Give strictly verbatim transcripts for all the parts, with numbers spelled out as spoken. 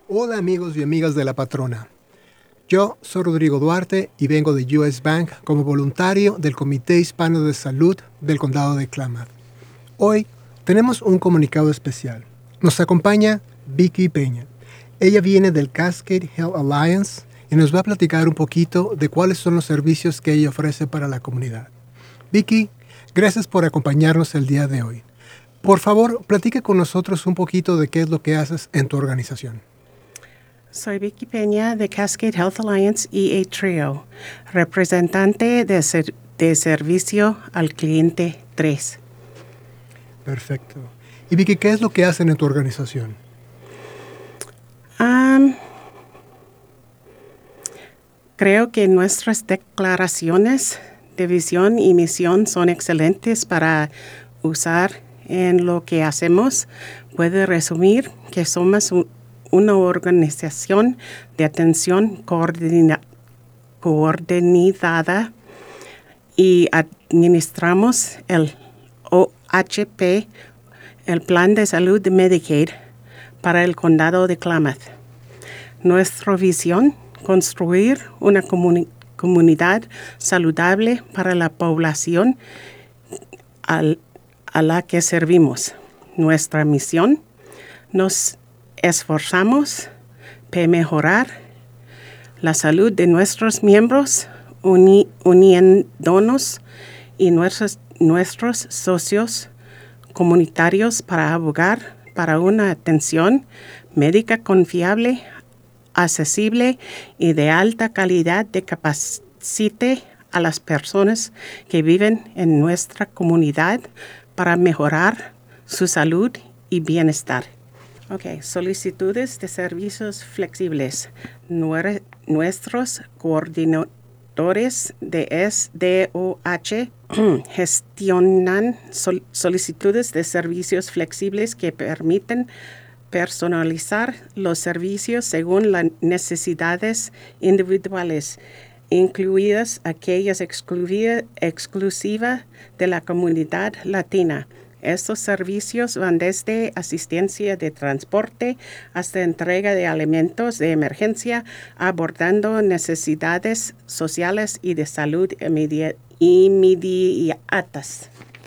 Hola amigos y amigas de La Patrona. Yo soy Rodrigo Duarte y vengo de U S Bank como voluntario del Comité Hispano de Salud del Condado de Klamath. Hoy tenemos un comunicado especial. Nos acompaña Vicky Peña. Ella viene del Cascade Health Alliance y nos va a platicar un poquito de cuáles son los servicios que ella ofrece para la comunidad. Vicky, gracias por acompañarnos el día de hoy. Por favor, platique con nosotros un poquito de qué es lo que haces en tu organización. Soy Vicky Peña de Cascade Health Alliance E A Trio, representante de, ser, de servicio al cliente tres. Perfecto. Y Vicky, ¿qué es lo que hacen en tu organización? Um, creo que nuestras declaraciones de visión y misión son excelentes para usar en lo que hacemos. Puede resumir que somos un una organización de atención coordina, coordinada y administramos el O H P, el Plan de Salud de Medicaid, para el Condado de Klamath. Nuestra visión, construir una comuni- comunidad saludable para la población al, a la que servimos. Nuestra misión, nos esforzamos para mejorar la salud de nuestros miembros, uni, uniéndonos y nuestros, nuestros socios comunitarios para abogar para una atención médica confiable, accesible y de alta calidad que capacite a las personas que viven en nuestra comunidad para mejorar su salud y bienestar. Ok, solicitudes de servicios flexibles. Nuere, nuestros coordinadores de S D O H gestionan sol, solicitudes de servicios flexibles que permiten personalizar los servicios según las necesidades individuales, incluidas aquellas exclusiva, exclusivas de la comunidad latina. Estos servicios van desde asistencia de transporte hasta entrega de alimentos de emergencia, abordando necesidades sociales y de salud inmediatas.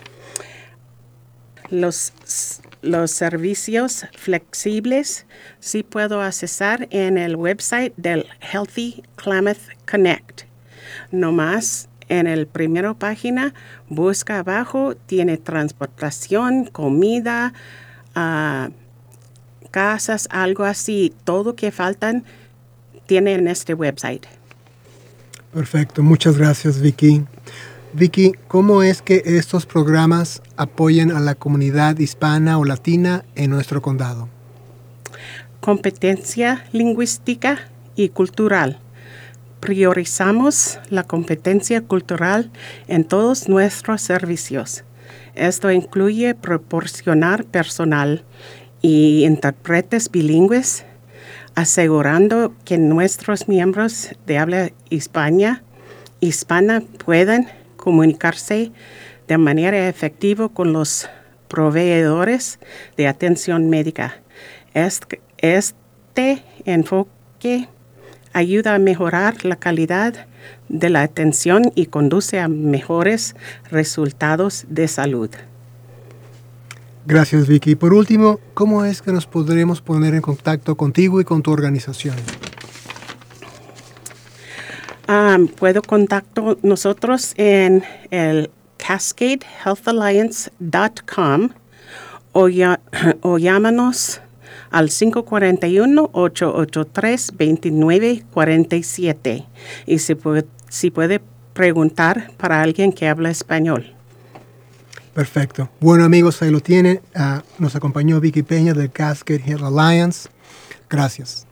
Los, los servicios flexibles sí puedo accesar en el website del Healthy Klamath Connect. No más. En la primera página, busca abajo, tiene transportación, comida, uh, casas, algo así. Todo que faltan tiene en este website. Perfecto, muchas gracias, Vicky. Vicky, ¿cómo es que estos programas apoyan a la comunidad hispana o latina en nuestro condado? Competencia lingüística y cultural. Priorizamos la competencia cultural en todos nuestros servicios. Esto incluye proporcionar personal y intérpretes bilingües, asegurando que nuestros miembros de habla hispana, hispana puedan comunicarse de manera efectiva con los proveedores de atención médica. Este, este enfoque ayuda a mejorar la calidad de la atención y conduce a mejores resultados de salud. Gracias, Vicky. Por último, ¿cómo es que nos podremos poner en contacto contigo y con tu organización? Um, puedo contactar nosotros en el cascade health alliance dot com o, ya, o llámanos al cinco cuatro uno, ocho ocho tres, dos nueve cuatro siete y si puede, si puede preguntar para alguien que habla español. Perfecto. Bueno, amigos, ahí lo tienen. Uh, nos acompañó Vicky Peña del Cascade Health Alliance. Gracias.